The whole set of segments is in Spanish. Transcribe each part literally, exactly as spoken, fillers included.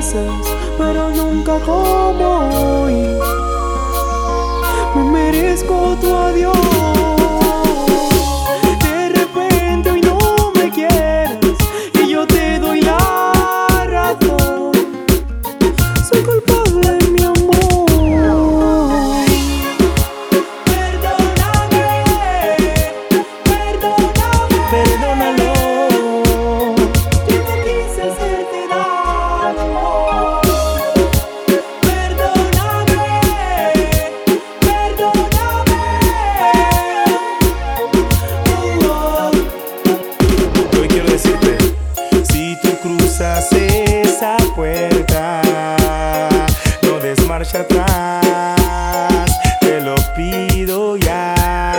veces, pero nunca como hoy. Me merezco tu adiós. De repente hoy no me quieres y yo te doy la razón. Soy culpable, mi amor. Perdóname, perdóname, perdónalo. Yo no quise hacerte daño. Perdóname, perdóname. Hoy quiero decirte, si tú cruzas esa puerta, no des marcha atrás, te lo pido ya.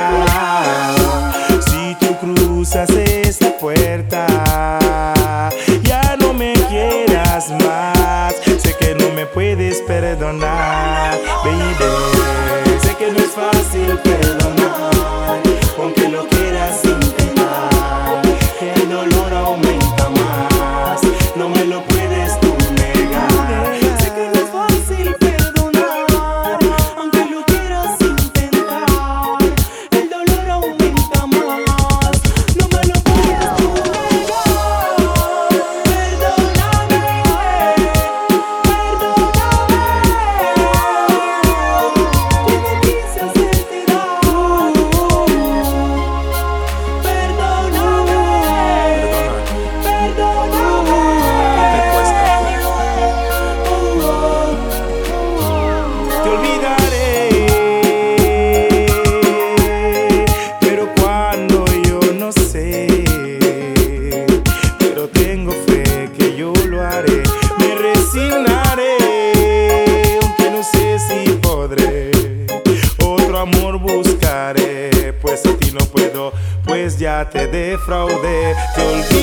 Si tú cruzas esa puerta, ya no me quieras más. Sé que no me puedes perdonar, baby. Sé que no es fácil perdonar, aunque lo quieras intentar. El dolor aumenta más, no me lo puedes tú negar. Sé que no es fácil perdonar, aunque lo quieras intentar. El dolor aumenta más, no me lo puedes tú negar. Perdóname, perdóname. Yo no quise hacerte daño. Perdóname, perdóname. Te olvidaré, pero cuando yo no sé, pero tengo fe que yo lo haré. Me resignaré, aunque no sé si podré. Otro amor buscaré, pues a ti no puedo, pues ya te defraudé. Te olvidaré.